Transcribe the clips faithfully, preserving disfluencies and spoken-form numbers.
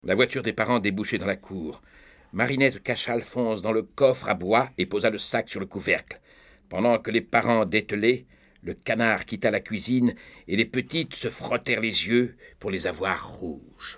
La voiture des parents débouchait dans la cour. Marinette cacha Alphonse dans le coffre à bois et posa le sac sur le couvercle. Pendant que les parents dételaient, le canard quitta la cuisine et les petites se frottèrent les yeux pour les avoir rouges.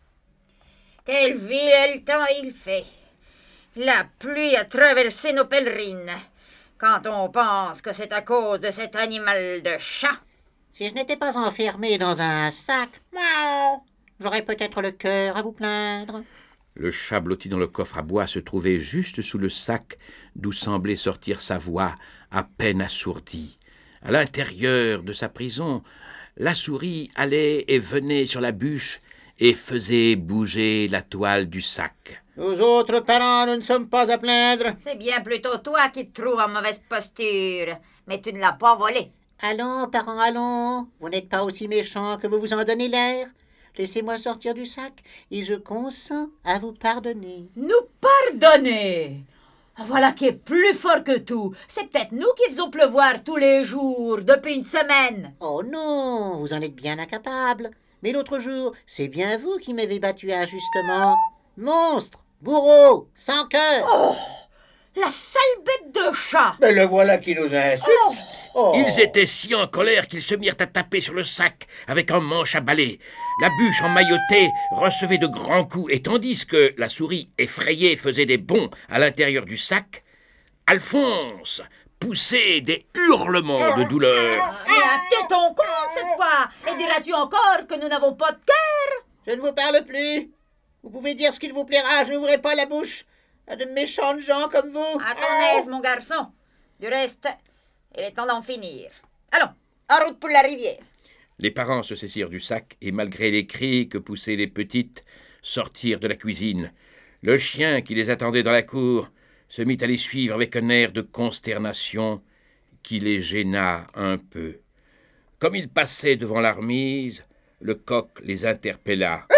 Quel vilain temps il fait! La pluie a traversé nos pèlerines. Quand on pense que c'est à cause de cet animal de chat. Si je n'étais pas enfermé dans un sac, miaou, j'aurais peut-être le cœur à vous plaindre. Le chat blotti dans le coffre à bois se trouvait juste sous le sac d'où semblait sortir sa voix, à peine assourdie. À l'intérieur de sa prison, la souris allait et venait sur la bûche et faisait bouger la toile du sac. Nous autres parents, nous ne sommes pas à plaindre. C'est bien plutôt toi qui te trouves en mauvaise posture. Mais tu ne l'as pas volé. Allons, parents, allons. Vous n'êtes pas aussi méchants que vous vous en donnez l'air. Laissez-moi sortir du sac et je consens à vous pardonner. Nous pardonner? Voilà qui est plus fort que tout. C'est peut-être nous qui faisons pleuvoir tous les jours, depuis une semaine. Oh non, vous en êtes bien incapable. Mais l'autre jour, c'est bien vous qui m'avez battu injustement. Monstre, bourreau, sans cœur. Oh, la sale bête de chat. Mais le voilà qui nous insulte. Oh. Oh. Ils étaient si en colère qu'ils se mirent à taper sur le sac avec un manche à balai. La bûche emmaillotée recevait de grands coups, et tandis que la souris effrayée faisait des bonds à l'intérieur du sac, Alphonse poussait des hurlements de douleur. Mais à ton compte cette fois. Et diras-tu encore que nous n'avons pas de cœur? Je ne vous parle plus. Vous pouvez dire ce qu'il vous plaira, je n'ouvrirai pas la bouche à de méchantes gens comme vous. À ton aise, mon garçon. Du reste, il est temps d'en finir. Allons, en route pour la rivière. Les parents se saisirent du sac et, malgré les cris que poussaient les petites, sortirent de la cuisine. Le chien qui les attendait dans la cour se mit à les suivre avec un air de consternation qui les gêna un peu. Comme ils passaient devant la remise, le coq les interpella.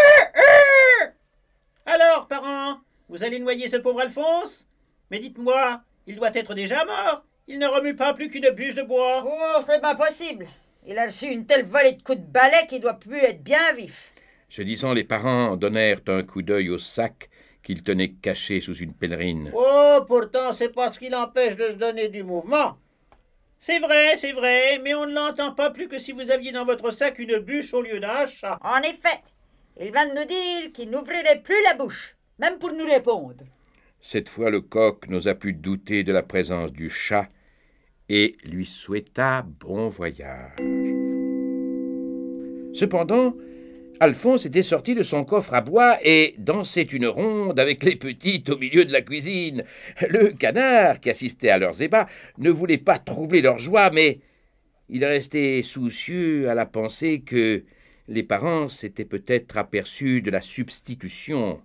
Alors, parents, vous allez noyer ce pauvre Alphonse? Mais dites-moi, il doit être déjà mort. Il ne remue pas plus qu'une bûche de bois. Oh, c'est pas possible. Il a reçu une telle volée de coups de balai qu'il doit plus être bien vif. Ce disant, les parents donnèrent un coup d'œil au sac qu'ils tenaient caché sous une pèlerine. Oh, pourtant, c'est pas ce qui l'empêche de se donner du mouvement. C'est vrai, c'est vrai, mais on ne l'entend pas plus que si vous aviez dans votre sac une bûche au lieu d'un chat. En effet, il vient de nous dire qu'il n'ouvrirait plus la bouche, même pour nous répondre. Cette fois, le coq n'osa plus douter de la présence du chat et lui souhaita bon voyage. Cependant, Alphonse était sorti de son coffre à bois et dansait une ronde avec les petites au milieu de la cuisine. Le canard, qui assistait à leurs ébats, ne voulait pas troubler leur joie, mais il restait soucieux à la pensée que les parents s'étaient peut-être aperçus de la substitution.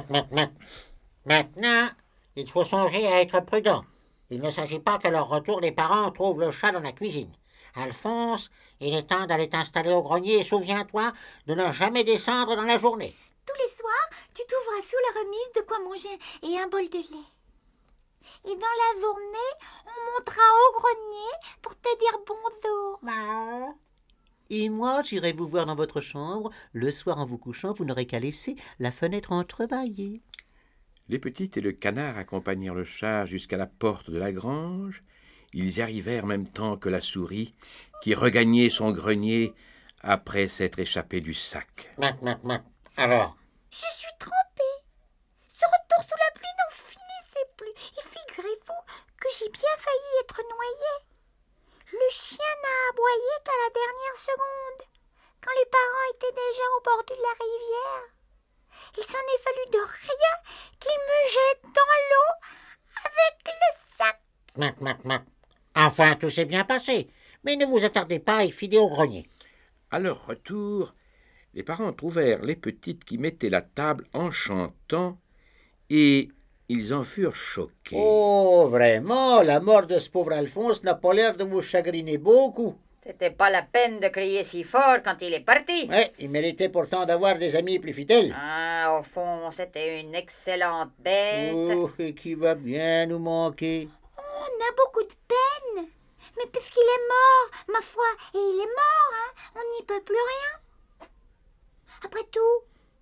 Maintenant, il faut songer à être prudent. Il ne s'agit pas qu'à leur retour, les parents trouvent le chat dans la cuisine. Alphonse, il est temps d'aller t'installer au grenier et souviens-toi de ne jamais descendre dans la journée. Tous les soirs, tu trouveras sous la remise de quoi manger et un bol de lait. Et dans la journée, on montera au grenier pour te dire bonjour. Bah. Et moi, j'irai vous voir dans votre chambre. Le soir, en vous couchant, vous n'aurez qu'à laisser la fenêtre entrebâillée. Les petites et le canard accompagnèrent le chat jusqu'à la porte de la grange. Ils y arrivèrent en même temps que la souris, qui regagnait son grenier après s'être échappée du sac. Alors, Je suis trempée. Ce retour sous la pluie n'en finissait plus. Et figurez-vous que j'ai bien failli être noyée. Le chien n'a aboyé qu'à la dernière seconde, quand les parents étaient déjà au bord de la rivière. Il s'en est fallu de rien qu'ils me jettent dans l'eau avec le sac. Enfin, tout s'est bien passé. Mais ne vous attardez pas et filez au grenier. À leur retour, les parents trouvèrent les petites qui mettaient la table en chantant et ils en furent choqués. Oh, vraiment, la mort de ce pauvre Alphonse n'a pas l'air de vous chagriner beaucoup. C'était pas la peine de crier si fort quand il est parti. Oui, il méritait pourtant d'avoir des amis plus fidèles. Ah, au fond, c'était une excellente bête. Oh, et qui va bien nous manquer. On a beaucoup de peine. Mais puisqu'il est mort, ma foi, et il est mort, hein, on n'y peut plus rien. Après tout,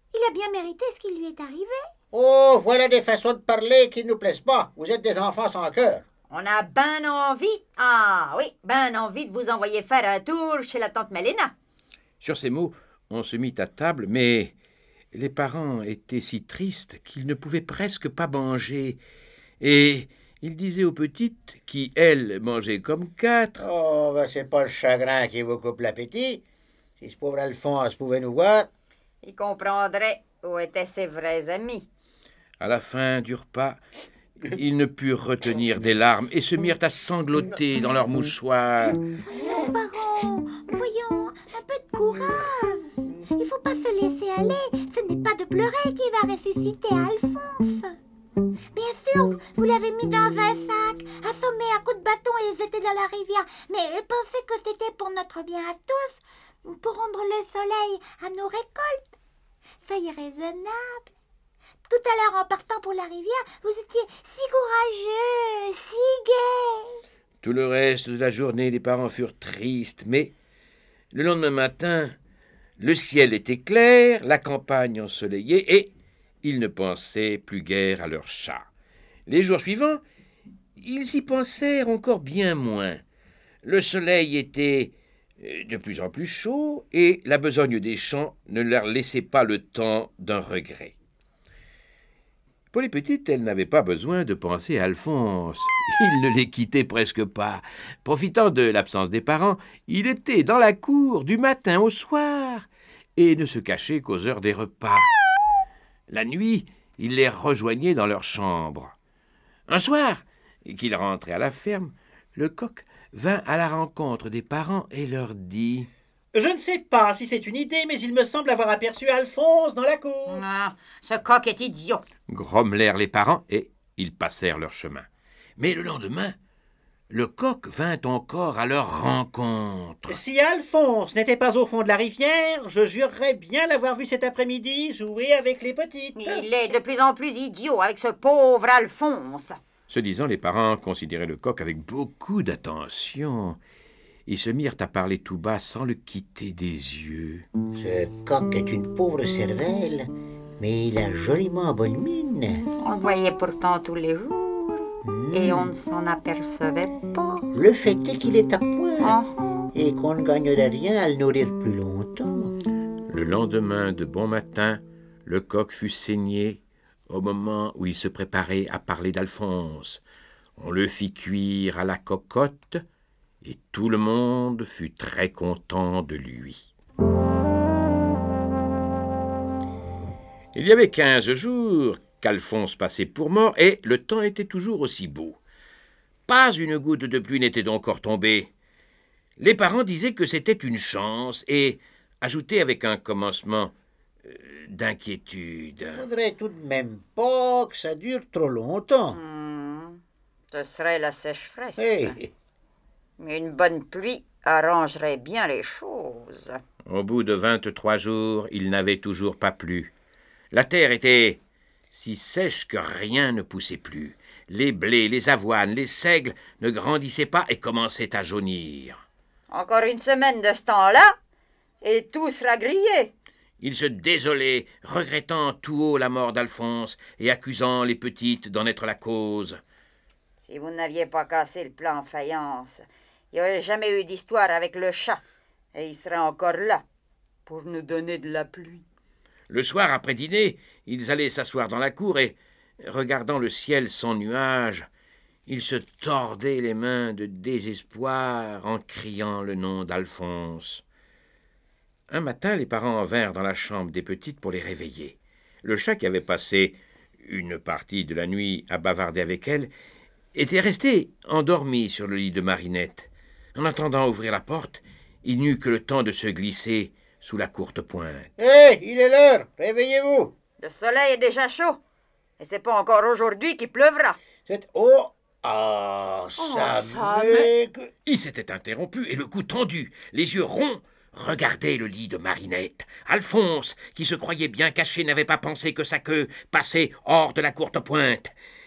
Il a bien mérité ce qui lui est arrivé. Oh, voilà des façons de parler qui ne nous plaisent pas. Vous êtes des enfants sans cœur. On a ben envie, ah oui, ben envie de vous envoyer faire un tour chez la tante Mélina. Sur ces mots, on se mit à table, mais les parents étaient si tristes qu'ils ne pouvaient presque pas manger. Et ils disaient aux petites, qui, elles, mangeaient comme quatre, « Oh, ben c'est pas le chagrin qui vous coupe l'appétit. Si ce pauvre Alphonse pouvait nous voir... » Il comprendrait où étaient ses vrais amis. À la fin du repas, ils ne purent retenir des larmes et se mirent à sangloter dans leurs mouchoirs. Voyons, parents, voyons, un peu de courage. Il faut pas se laisser aller. Ce n'est pas de pleurer qui va ressusciter Alphonse. Bien sûr, vous l'avez mis dans un sac, assommé à coups de bâton et jeté dans la rivière. Mais pensez que c'était pour notre bien à tous, pour rendre le soleil à nos récoltes. Soyez raisonnable. Tout à l'heure, en partant pour la rivière, vous étiez si courageux, si gai. Tout le reste de la journée, les parents furent tristes, mais le lendemain matin, le ciel était clair, la campagne ensoleillée, et ils ne pensaient plus guère à leur chat. Les jours suivants, ils y pensèrent encore bien moins. Le soleil était de plus en plus chaud, et la besogne des champs ne leur laissait pas le temps d'un regret. Pour les petites, elles n'avaient pas besoin de penser à Alphonse. Il ne les quittait presque pas. Profitant de l'absence des parents, il était dans la cour du matin au soir et ne se cachait qu'aux heures des repas. La nuit, il les rejoignait dans leur chambre. Un soir, qu'il rentrait à la ferme, le coq vint à la rencontre des parents et leur dit « Je ne sais pas si c'est une idée, mais il me semble avoir aperçu Alphonse dans la cour. » Ah, ce coq est idiot. Grommelèrent les parents et ils passèrent leur chemin. Mais le lendemain, le coq vint encore à leur rencontre. « Si Alphonse n'était pas au fond de la rivière, je jurerais bien l'avoir vu cet après-midi jouer avec les petites. » Il est de plus en plus idiot avec ce pauvre Alphonse. Ce disant, les parents considéraient le coq avec beaucoup d'attention. Ils se mirent à parler tout bas sans le quitter des yeux. Ce coq est une pauvre cervelle, mais il a joliment bonne mine. On le voyait pourtant tous les jours, mmh. et on ne s'en apercevait pas. Le fait est qu'il est à point, uh-huh. et qu'on ne gagnerait rien à le nourrir plus longtemps. Le lendemain de bon matin, le coq fut saigné au moment où il se préparait à parler d'Alphonse. On le fit cuire à la cocotte, et tout le monde fut très content de lui. Il y avait quinze jours qu'Alphonse passait pour mort, et le temps était toujours aussi beau. Pas une goutte de pluie n'était encore tombée. Les parents disaient que c'était une chance, et ajoutaient avec un commencement euh, d'inquiétude. Il ne faudrait tout de même pas que ça dure trop longtemps. Mmh. Ce serait la sécheresse. Hey. Une bonne pluie arrangerait bien les choses. Au bout de vingt-trois jours, il n'avait toujours pas plu. La terre était si sèche que rien ne poussait plus. Les blés, les avoines, les seigles ne grandissaient pas et commençaient à jaunir. Encore une semaine de ce temps-là, et tout sera grillé. Il se désolait, regrettant tout haut la mort d'Alphonse et accusant les petites d'en être la cause. Si vous n'aviez pas cassé le plan en faïence, il n'y aurait jamais eu d'histoire avec le chat, et il serait encore là pour nous donner de la pluie. Le soir, après dîner, ils allaient s'asseoir dans la cour et, regardant le ciel sans nuages, ils se tordaient les mains de désespoir en criant le nom d'Alphonse. Un matin, les parents vinrent dans la chambre des petites pour les réveiller. Le chat, qui avait passé une partie de la nuit à bavarder avec elles, était resté endormi sur le lit de Marinette. En attendant ouvrir la porte, il n'eut que le temps de se glisser sous la courte pointe. Hé, hey, il est l'heure, réveillez-vous. Le soleil est déjà chaud, et c'est pas encore aujourd'hui qu'il pleuvra. C'est... Oh, ah, oh, ça, ça mais... Il s'était interrompu et le cou tendu, les yeux ronds, regardait le lit de Marinette. Alphonse, qui se croyait bien caché, n'avait pas pensé que sa queue passait hors de la courte pointe.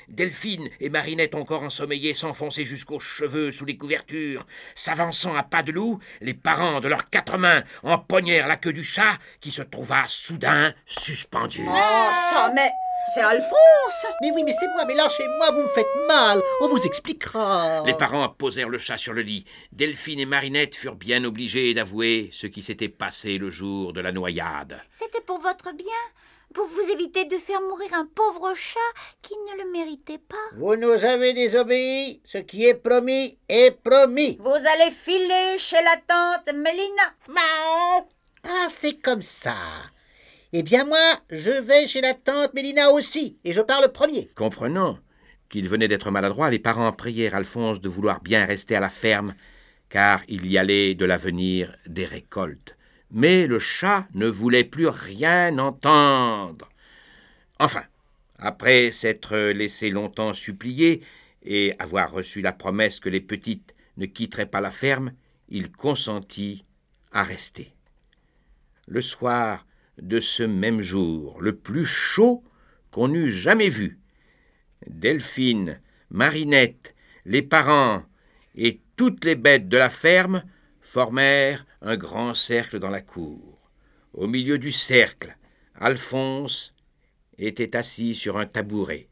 Delphine et Marinette, encore ensommeillées, s'enfonçaient jusqu'aux cheveux sous les couvertures. S'avançant à pas de loup, les parents de leurs quatre mains empoignèrent la queue du chat qui se trouva soudain suspendu. Oh, ça, mais c'est Alphonse! Mais oui, mais c'est moi, mais lâchez-moi, vous me faites mal, on vous expliquera. Les parents posèrent le chat sur le lit. Delphine et Marinette furent bien obligées d'avouer ce qui s'était passé le jour de la noyade. C'était pour votre bien, pour vous éviter de faire mourir un pauvre chat qui ne le méritait pas. Vous nous avez désobéi, ce qui est promis est promis. Vous allez filer chez la tante Mélina. Miaou. Ah, c'est comme ça. Eh bien moi, je vais chez la tante Mélina aussi, et je parle premier. Comprenant qu'il venait d'être maladroit, les parents prièrent Alphonse de vouloir bien rester à la ferme, car il y allait de l'avenir des récoltes. Mais le chat ne voulait plus rien entendre. Enfin, après s'être laissé longtemps supplier et avoir reçu la promesse que les petites ne quitteraient pas la ferme, il consentit à rester. Le soir de ce même jour, le plus chaud qu'on eût jamais vu, Delphine, Marinette, les parents et toutes les bêtes de la ferme formèrent un grand cercle dans la cour. Au milieu du cercle, Alphonse était assis sur un tabouret.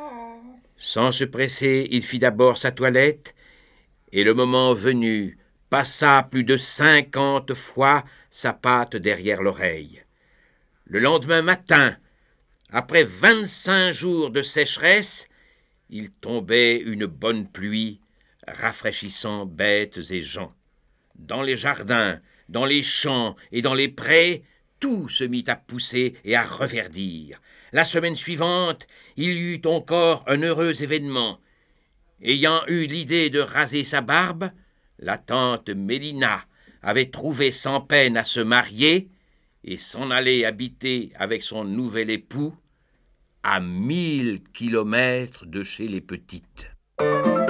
Sans se presser, il fit d'abord sa toilette et, le moment venu, passa plus de cinquante fois sa patte derrière l'oreille. Le lendemain matin, après vingt-cinq jours de sécheresse, il tombait une bonne pluie, rafraîchissant bêtes et gens. Dans les jardins, dans les champs et dans les prés, tout se mit à pousser et à reverdir. La semaine suivante, il y eut encore un heureux événement. Ayant eu l'idée de raser sa barbe, la tante Mélina avait trouvé sans peine à se marier et s'en aller habiter avec son nouvel époux à mille kilomètres de chez les petites.